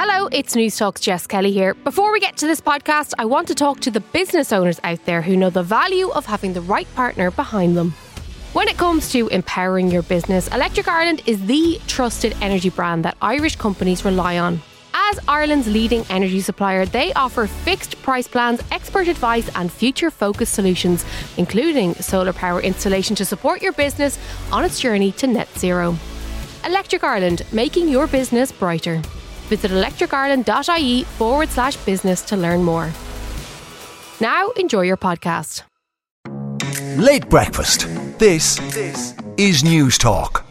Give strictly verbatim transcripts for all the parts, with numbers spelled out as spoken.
Hello, it's News Talk's Jess Kelly here. Before we get to this podcast, I want to talk to the business owners out there who know the value of having the right partner behind them. When it comes to empowering your business, Electric Ireland is the trusted energy brand that Irish companies rely on. As Ireland's leading energy supplier, they offer fixed price plans, expert advice and future-focused solutions, including solar power installation to support your business on its journey to net zero. Electric Ireland, making your business brighter. Visit electricireland.ie forward slash business to learn more. Now, enjoy your podcast. Late breakfast. This, this is News Talk.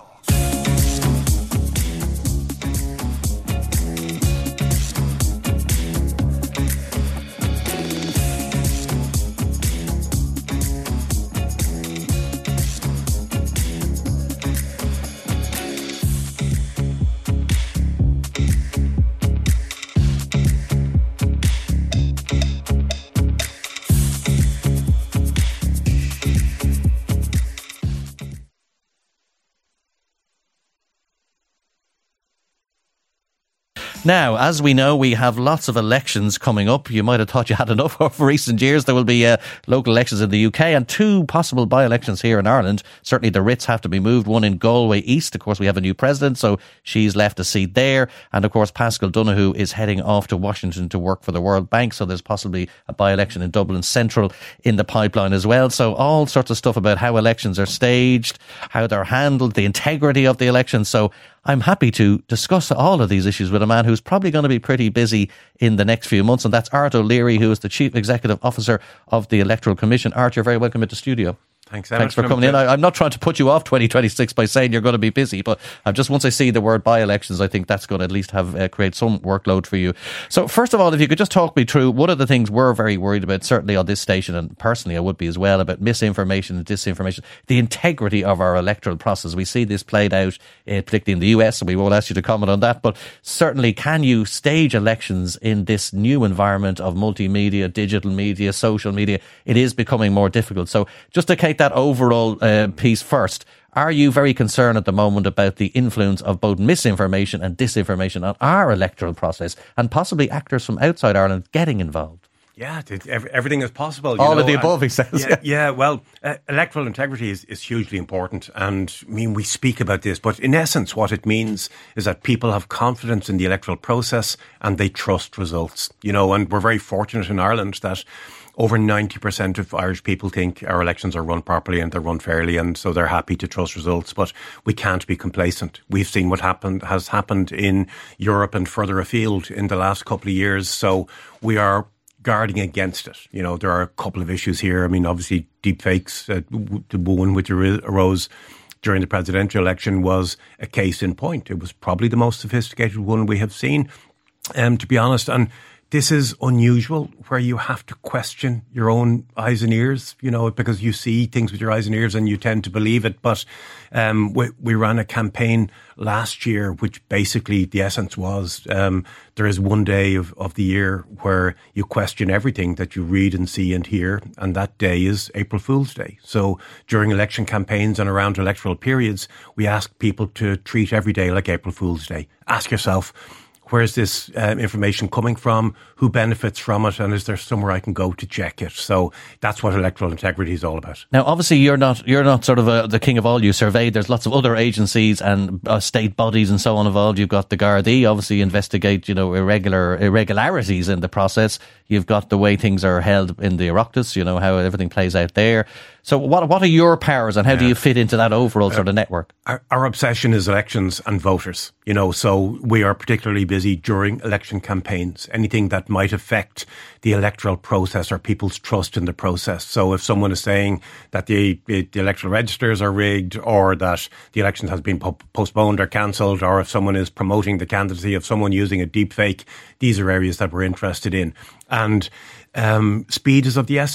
Now, as we know, we have lots of elections coming up. You might have thought you had enough over recent years. There will be uh, local elections in the U K and two possible by-elections here in Ireland. Certainly the writs have to be moved. One in Galway East. Of course, we have a new president, so she's left a seat there. And of course, Paschal Donoghue is heading off to Washington to work for the World Bank. So there's possibly a by-election in Dublin Central in the pipeline as well. So all sorts of stuff about how elections are staged, how they're handled, the integrity of the elections. So I'm happy to discuss all of these issues with a man who's probably going to be pretty busy in the next few months, and that's Art O'Leary, who is the Chief Executive Officer of the Electoral Commission. Art, you're very welcome into studio. Thanks, Thanks for coming in. I, I'm not trying to put you off twenty twenty-six by saying you're going to be busy, but I'm just once I see the word by-elections, I think that's going to at least have uh, create some workload for you. So first of all, if you could just talk me through one of the things we're very worried about, certainly on this station, and personally I would be as well, about misinformation and disinformation, the integrity of our electoral process. We see this played out, uh, particularly in the U S, and we won't ask you to comment on that, but certainly can you stage elections in this new environment of multimedia, digital media, social media? It is becoming more difficult. So just to take that overall uh, piece first, are you very concerned at the moment about the influence of both misinformation and disinformation on our electoral process, and possibly actors from outside Ireland getting involved? Yeah, everything is possible. You All know, of the above, he says. Yeah, yeah well, uh, electoral integrity is, is hugely important. And I mean, we speak about this, but in essence, what it means is that people have confidence in the electoral process and they trust results. You know, and we're very fortunate in Ireland that over ninety percent of Irish people think our elections are run properly and they're run fairly, and so they're happy to trust results. But we can't be complacent. We've seen what happened has happened in Europe and further afield in the last couple of years. So we are guarding against it. You know, there are a couple of issues here. I mean, obviously, deepfakes, uh, the one which arose during the presidential election was a case in point. It was probably the most sophisticated one we have seen, um, to be honest. And this is unusual, where you have to question your own eyes and ears, you know, because you see things with your eyes and ears and you tend to believe it. But um, we, we ran a campaign last year, which basically the essence was um, there is one day of, of the year where you question everything that you read and see and hear, and that day is April Fool's Day. So during election campaigns and around electoral periods, we ask people to treat every day like April Fool's Day. Ask yourself, where's this uh, information coming from? Who benefits from it? And is there somewhere I can go to check it? So that's what electoral integrity is all about. Now, obviously, you're not you're not sort of a, the king of all. You survey. There's lots of other agencies and uh, state bodies and so on involved. You've got the Gardaí, obviously, investigate, you know, irregular irregularities in the process. You've got the way things are held in the Oireachtas, you know, how everything plays out there. So what what are your powers, and how yeah. do you fit into that overall sort of network? Our, our obsession is elections and voters, you know, so we are particularly busy during election campaigns. Anything that might affect the electoral process or people's trust in the process. So if someone is saying that the, the electoral registers are rigged, or that the election has been po- postponed or cancelled, or if someone is promoting the candidacy of someone using a deepfake, these are areas that we're interested in. And um, speed is of the essence here.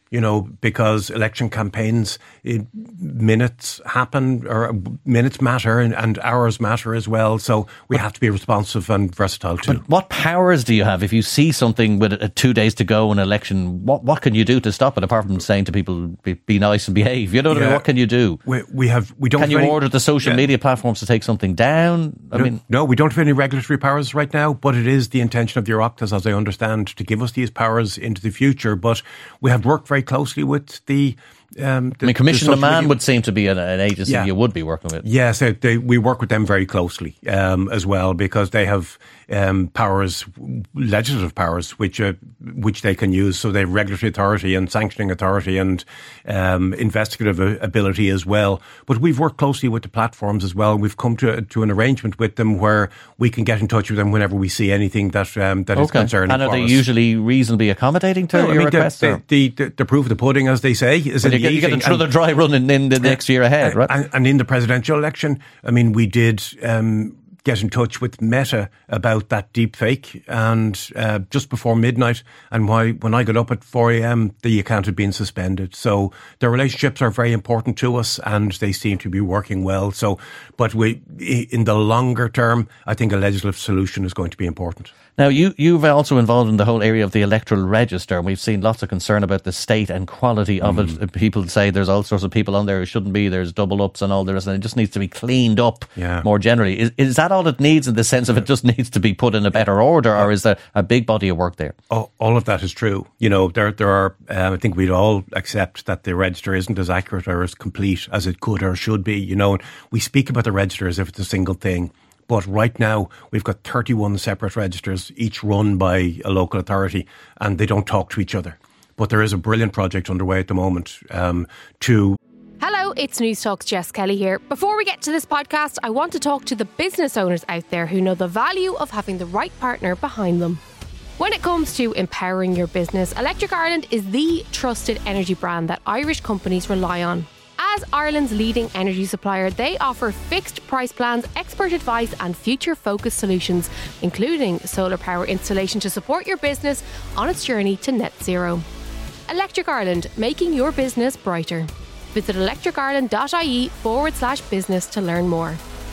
you know, because election campaigns, it, minutes happen, or minutes matter, and, and hours matter as well. So we have to be responsive and versatile too. But what powers do you have if you see something with uh, two days to go in an election? What what can you do to stop it, apart from saying to people, be, be nice and behave? You know what yeah. I mean? What can you do? We, we have we don't. Can you any, order the social yeah. media platforms to take something down? I no, mean, no, we don't have any regulatory powers right now. But it is the intention of the Oireachtas, as I understand, to give us these powers into the future. But we have worked very closely with the. Um, the I mean, Commission the Man media. would seem to be an, an agency yeah. you would be working with. Yes, they, they, we work with them very closely um, as well, because they have um, powers, legislative powers, which uh, which they can use. So they have regulatory authority and sanctioning authority and um, investigative ability as well. But we've worked closely with the platforms as well. We've come to to an arrangement with them where we can get in touch with them whenever we see anything that um, that okay. is concerning. And are for they us. usually reasonably accommodating to no, your I mean, requests? The, the, the, the proof of the pudding, as they say, is in you get, the you get eating. another dry run in, in the next year ahead, right? And, and in the presidential election, I mean, we did um, get in touch with Meta about that deep fake, and uh, just before midnight, and why when I got up at four a.m, the account had been suspended. So the relationships are very important to us, and they seem to be working well. So, but we, in the longer term, I think a legislative solution is going to be important. Now, you, you've also involved in the whole area of the electoral register, and we've seen lots of concern about the state and quality of mm. it. People say there's all sorts of people on there who shouldn't be, there's double ups and all the rest, and it just needs to be cleaned up yeah. more generally. Is, is that all it needs, in the sense of it just needs to be put in a better order, or is there a big body of work there? Oh, all of that is true. You know, there there are, um, I think we'd all accept that the register isn't as accurate or as complete as it could or should be. You know, we speak about the register as if it's a single thing. But right now, we've got thirty-one separate registers, each run by a local authority, and they don't talk to each other. But there is a brilliant project underway at the moment um, to... Hello, it's News Talk's Jess Kelly here. Before we get to this podcast, I want to talk to the business owners out there who know the value of having the right partner behind them. When it comes to empowering your business, Electric Ireland is the trusted energy brand that Irish companies rely on. As Ireland's leading energy supplier, they offer fixed price plans, expert advice and future-focused solutions, including solar power installation to support your business on its journey to net zero. Electric Ireland, making your business brighter. Visit electricireland.ie forward slash business to learn more.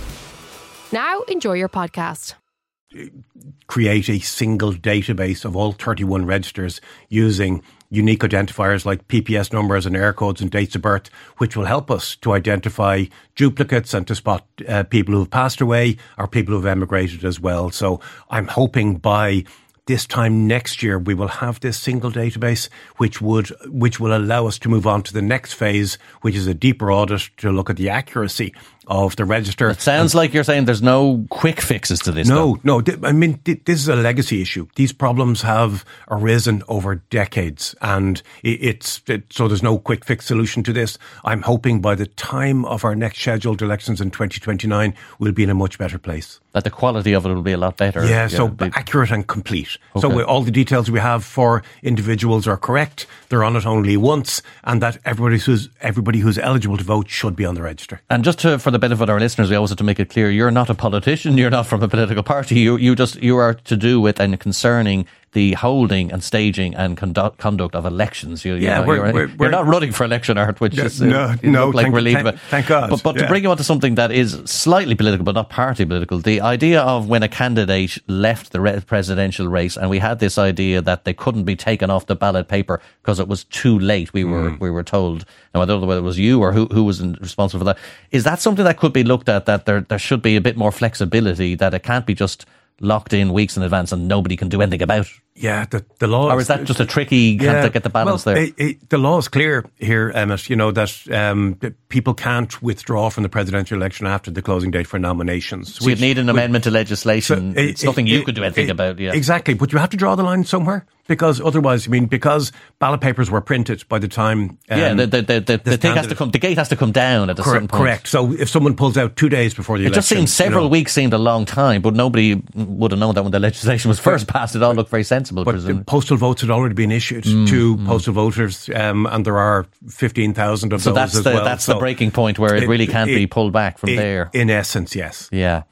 Now, enjoy your podcast. Create a single database of all thirty-one registers using unique identifiers like P P S numbers and air codes and dates of birth, which will help us to identify duplicates and to spot uh, people who have passed away or people who have emigrated as well. So I'm hoping by this time next year, we will have this single database, which would which will allow us to move on to the next phase, which is a deeper audit to look at the accuracy of the register. It sounds and, like you're saying there's no quick fixes to this. No, though. no. Th- I mean, th- this is a legacy issue. These problems have arisen over decades, and it, it's it, so there's no quick fix solution to this. I'm hoping by the time of our next scheduled elections in twenty twenty-nine, we'll be in a much better place. That the quality of it will be a lot better. Yeah, yeah so be- accurate and complete. Okay. So we, all the details we have for individuals are correct. They're on it only once, and that everybody who's everybody who's eligible to vote should be on the register. And just to, for the benefit of our listeners, we always have to make it clear: you're not a politician. You're not from a political party. You you just you are to do with and concerning the holding and staging and conduct, conduct of elections. You, yeah, you know, we're, you're, we're, you're we're, not running for election, Art, which no, is uh, no, no like thank, we're leaving. thank, thank God. But, but yeah. to bring you on to something that is slightly political, but not party political, the idea of when a candidate left the re- presidential race, and we had this idea that they couldn't be taken off the ballot paper because it was too late. We were mm. we were told. Now I don't know whether it was you or who who was responsible for that. Is that something that could be looked at? That there there should be a bit more flexibility. That it can't be just locked in weeks in advance and nobody can do anything about it. Yeah, the, the law... Or is that just a tricky, can't yeah, get the balance well, there? It, it, the law is clear here, Emmett, you know, that, um, that people can't withdraw from the presidential election after the closing date for nominations. So you'd need an amendment to legislation. So it, it's nothing it, you it, could do anything it, about, yeah. Exactly, but you have to draw the line somewhere. Because otherwise, I mean, because ballot papers were printed by the time... Um, yeah, the, the, the, the, the thing has to come, the gate has to come down at a correct, certain point. Correct. So if someone pulls out two days before the it election... It just seems several you know, weeks seemed a long time, but nobody would have known that when the legislation was first passed. It all looked very sensible. But the postal votes had already been issued mm, to mm. postal voters, um, and there are fifteen thousand of so those that's as the, well. that's so the breaking point where it, it really can't it, be pulled back from it, there. In essence, yes. Yeah.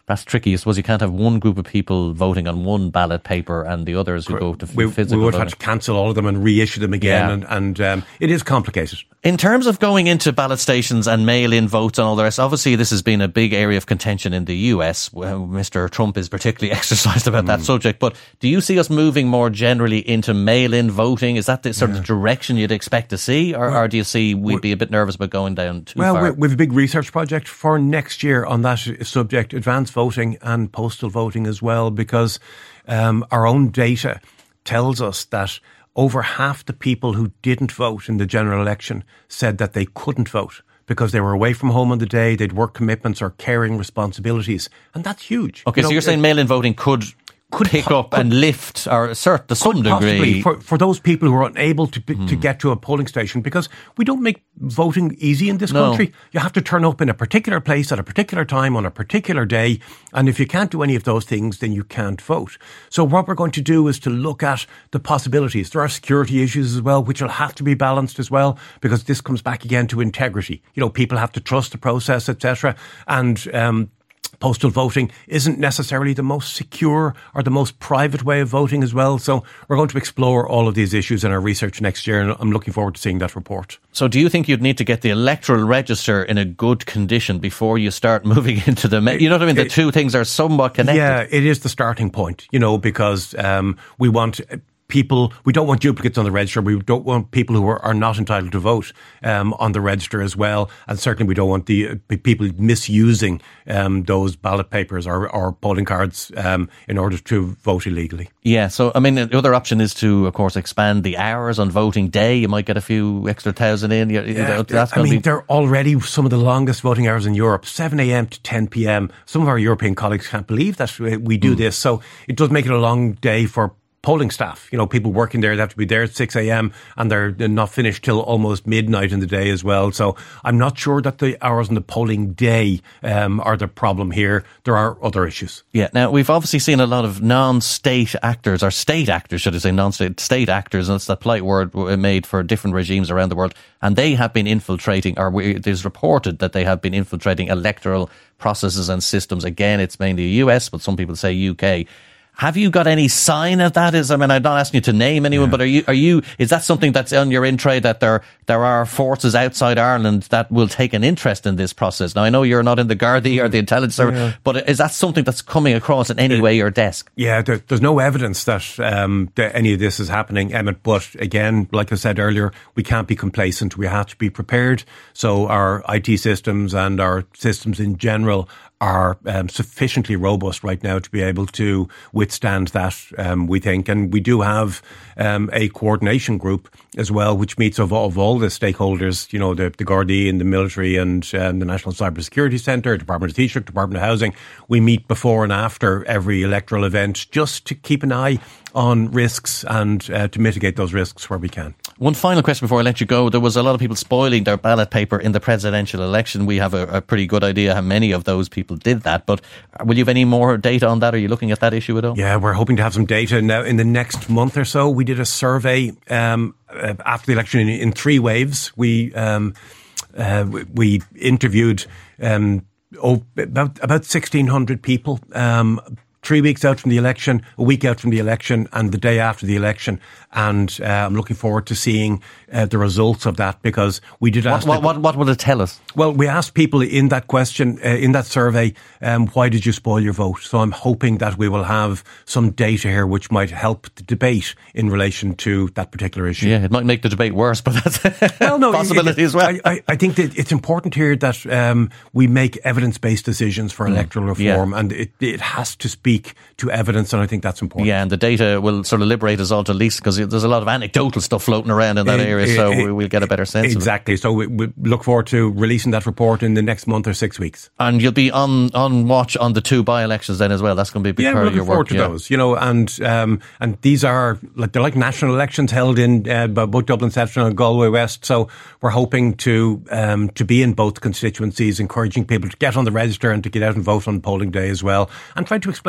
That's tricky. I suppose you can't have one group of people voting on one ballot paper and the others who go to we, physical We would voting. have to cancel all of them and reissue them again, Yeah. and, and um, it is complicated. In terms of going into ballot stations and mail-in votes and all the rest, obviously this has been a big area of contention in the U S. Well, Mister Trump is particularly exercised about mm. that subject. But do you see us moving more generally into mail-in voting? Is that the sort yeah. of direction you'd expect to see? Or, well, or do you see we'd be a bit nervous about going down too well, far? Well, we have a big research project for next year on that subject, advanced voting and postal voting as well, because um, our own data tells us that over half the people who didn't vote in the general election said that they couldn't vote because they were away from home on the day, they'd work commitments or caring responsibilities. And that's huge. Okay, you know, so you're saying mail-in voting could... could pick po- up could, and lift or assert to some degree. For, for those people who are unable to mm. to get to a polling station, because we don't make voting easy in this no. country. You have to turn up in a particular place at a particular time on a particular day, and if you can't do any of those things, then you can't vote. So what we're going to do is to look at the possibilities. There are security issues as well, which will have to be balanced as well, because this comes back again to integrity. You know, people have to trust the process, et cetera. And um postal voting isn't necessarily the most secure or the most private way of voting as well. So we're going to explore all of these issues in our research next year, and I'm looking forward to seeing that report. So do you think you'd need to get the electoral register in a good condition before you start moving into the... You know what I mean? The it, two things are somewhat connected. Yeah, it is the starting point, you know, because um, we want... people, we don't want duplicates on the register. We don't want people who are, are not entitled to vote um, on the register as well. And certainly we don't want the uh, people misusing um, those ballot papers or, or polling cards um, in order to vote illegally. Yeah, so I mean, the other option is to, of course, expand the hours on voting day. You might get a few extra thousand in. You, yeah, that's I mean, be... they're already some of the longest voting hours in Europe, seven a.m. to ten p.m. Some of our European colleagues can't believe that we do mm. this. So it does make it a long day for polling staff, you know, people working there, they have to be there at six a.m. and they're, they're not finished till almost midnight in the day as well. So I'm not sure that the hours on the polling day um, are the problem here. There are other issues. Yeah. Now, we've obviously seen a lot of non-state actors, or state actors, should I say, non-state state actors, and that's that polite word made for different regimes around the world. And they have been infiltrating, or it is reported that they have been infiltrating electoral processes and systems. Again, it's mainly the U S, but some people say U K. Have you got any sign of that? Is I mean, I'm not asking you to name anyone, yeah. but are you, are you, is that something that's on your in tray, that there, there are forces outside Ireland that will take an interest in this process? Now, I know you're not in the Gardaí or the intelligence service, yeah. but is that something that's coming across in any way your desk? Yeah, there, there's no evidence that, um, that any of this is happening, Emmett. But again, like I said earlier, we can't be complacent. We have to be prepared. So our I T systems and our systems in general are um, sufficiently robust right now to be able to withstand that, um, we think. And we do have um, a coordination group as well, which meets of, of all the stakeholders, you know, the, the Gardaí and the military and um, the National Cybersecurity Centre, Department of Taoiseach, Department of Housing. We meet before and after every electoral event just to keep an eye on risks and uh, to mitigate those risks where we can. One final question before I let you go. There was a lot of people spoiling their ballot paper in the presidential election. We have a, a pretty good idea how many of those people did that, but will you have any more data on that? Are you looking at that issue at all? Yeah, we're hoping to have some data now in the next month or so. We did a survey um, uh, after the election in, in three waves. We um, uh, we interviewed um, oh, about about sixteen hundred people. Um, Three weeks out from the election, a week out from the election, and the day after the election. And uh, I'm looking forward to seeing uh, the results of that, because we did ask... What, what, what will it tell us? Well, we asked people in that question, uh, in that survey, um, why did you spoil your vote? So I'm hoping that we will have some data here which might help the debate in relation to that particular issue. Yeah, it might make the debate worse, but that's a well, no, possibility it, as well. I, I, I think that it's important here that um, we make evidence-based decisions for mm. electoral reform, yeah. and it, it has to speak to evidence, and I think that's important. Yeah, and the data will sort of liberate us all to least, because there's a lot of anecdotal stuff floating around in that it, area, it, so it, we'll get a better sense exactly. of it. So we, we look forward to releasing that report in the next month or six weeks. And you'll be on, on watch on the two by-elections then as well. That's going to be a big yeah, part of your work. Yeah, we're looking forward to those. You know, and um, and these are like they're like national elections held in uh, both Dublin Central and Galway West. So we're hoping to um, to be in both constituencies, encouraging people to get on the register and to get out and vote on polling day as well, and trying to explain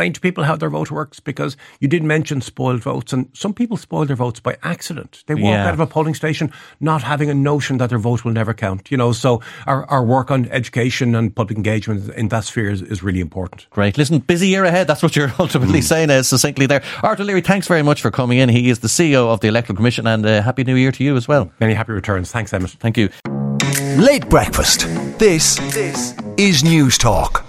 explain to people how their vote works, because you did mention spoiled votes, and some people spoil their votes by accident. They walk Yeah. out of a polling station not having a notion that their vote will never count. You know, so our, our work on education and public engagement in that sphere is, is really important. Great. Listen, busy year ahead. That's what you're ultimately mm. saying uh, succinctly there. Art O'Leary, thanks very much for coming in. He is the C E O of the Electoral Commission, and uh, Happy New Year to you as well. Many happy returns. Thanks, Emmett. Thank you. Late breakfast. This, this is News Talk.